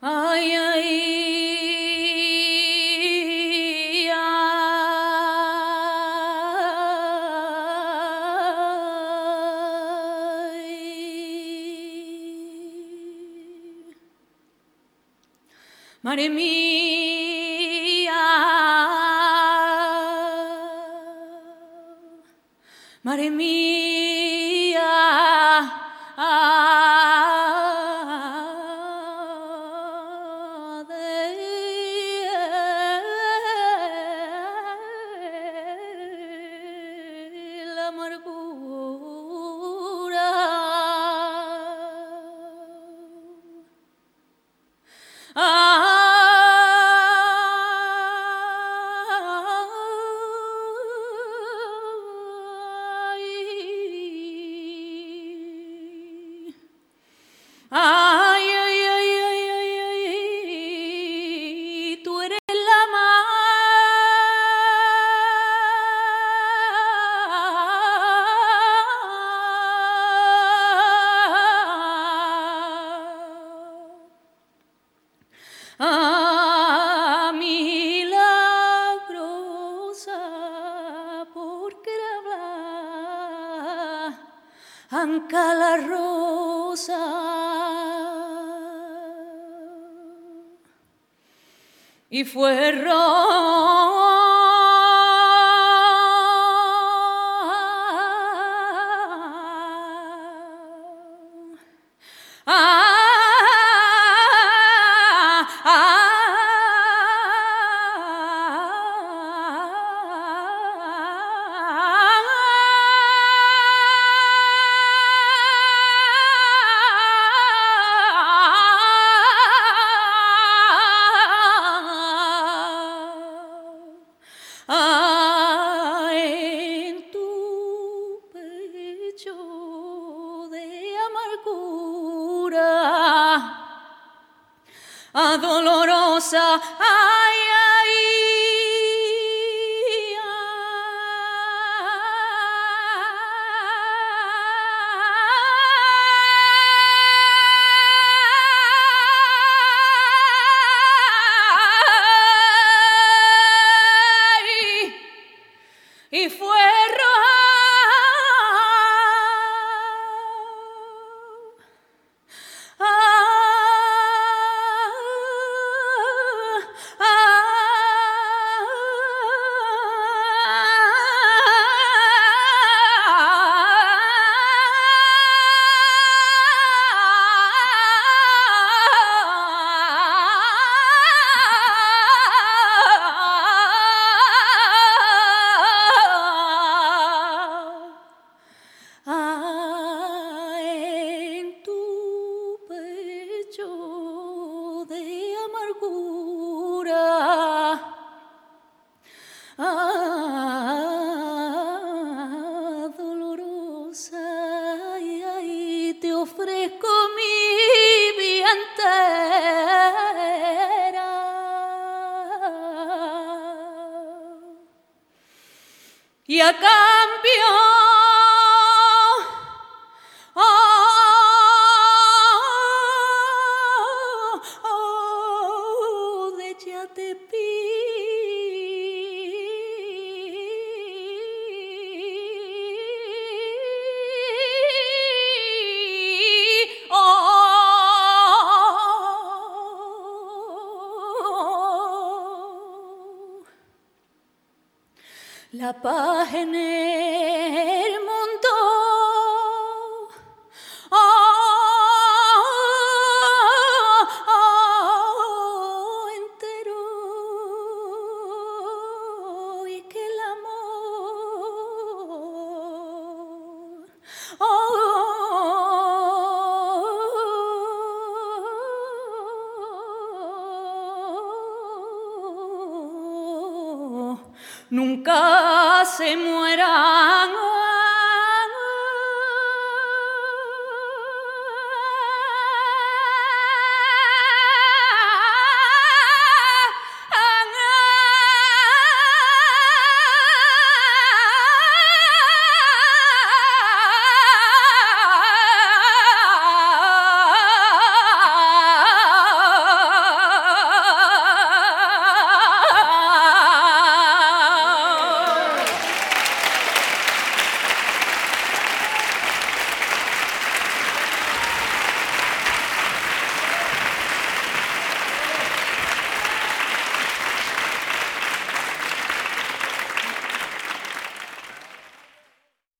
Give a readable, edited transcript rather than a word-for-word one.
Ay, ay, ay. Mare mía, mare mía, de la amargura. Ay, ay, ay, ay, ay, ay, tú eres la milagrosa, porque la blanca la rosa y fue en tu pecho de amargura, dolorosa, ay, ay, y fue en tu pecho de amargura, dolorosa, y ahí te ofrezco mi vida entera. Y a cambio de ella te pido la paz en el mundo, entero, y que el amor nunca se mueran.